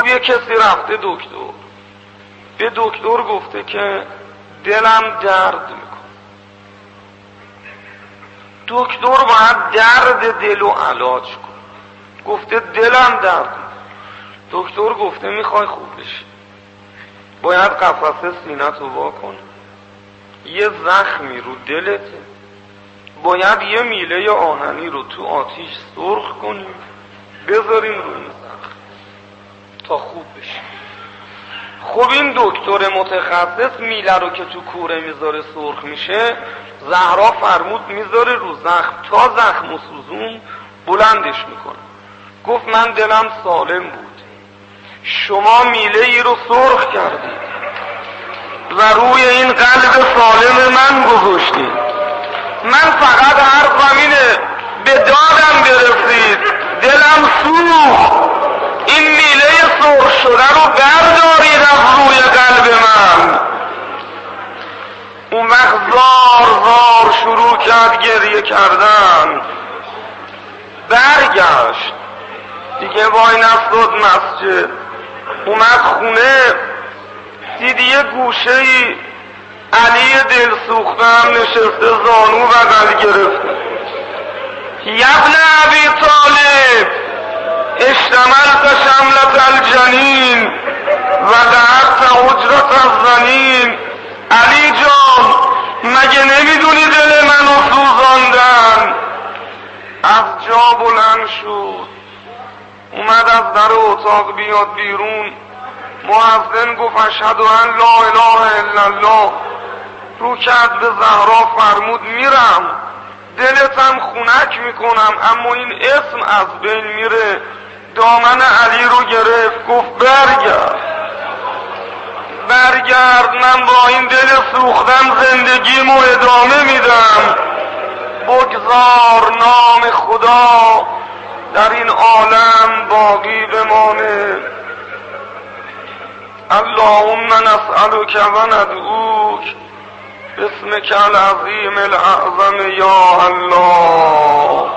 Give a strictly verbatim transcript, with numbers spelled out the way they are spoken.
گفت یه کسی رفته دکتر، به دکتر گفته که دلم درد میکنه. دکتر باید درد دل و علاج کنه. گفته دلم درد میکنه. دکتر گفته میخوای خوب بشی باید قفسه سینت رو وا کنی، یه زخمی رو دلته، باید یه میله آهنی رو تو آتیش سرخ کنیم بذاریم روی این زخم تا خوب بشی. خب این دکتر متخصص میله رو که تو کوره میذاره سرخ میشه، زهرا فرمود میذاره رو زخم تا زخم و سوزون بلندش میکنه. گفت من دلم سالم بود، شما میله ای رو سرخ کردید و روی این قلب سالم من گذاشتید. من فقط حرفم اینه به دادم برسید، دلم سوخت، این میله سرخ شده رو بردارید از روی قلب من. اون وقت زار زار شروع کرد گریه کردن، برگشت دیگه وای نستاد مسجد، اومد خونه، دید یه گوشه ای علی دل سوخته هم نشسته زانو بغل گرفته. یبن ابی طالب اشتملت شملت الجنین و دعت حجرت الزنین. علی جان مگه نمیدونی دل منو سوزاندن؟ از جا بلند شد، اومد از در اتاق بیاد بیرون. مؤذن گفت اشهد ان لا اله الا الله. رو کرد به زهرا فرمود میرم، دلتم خونک میکنم اما این اسم از بین میره. دامن علی رو گرفت گفت برگرد برگرد، من با این دل سوختم زندگیمو ادامه میدم. بگذار نام خدا در این عالم باقی بمانه. اللهم نسألك و ندعوک باسمك العظیم الاعظم یا الله.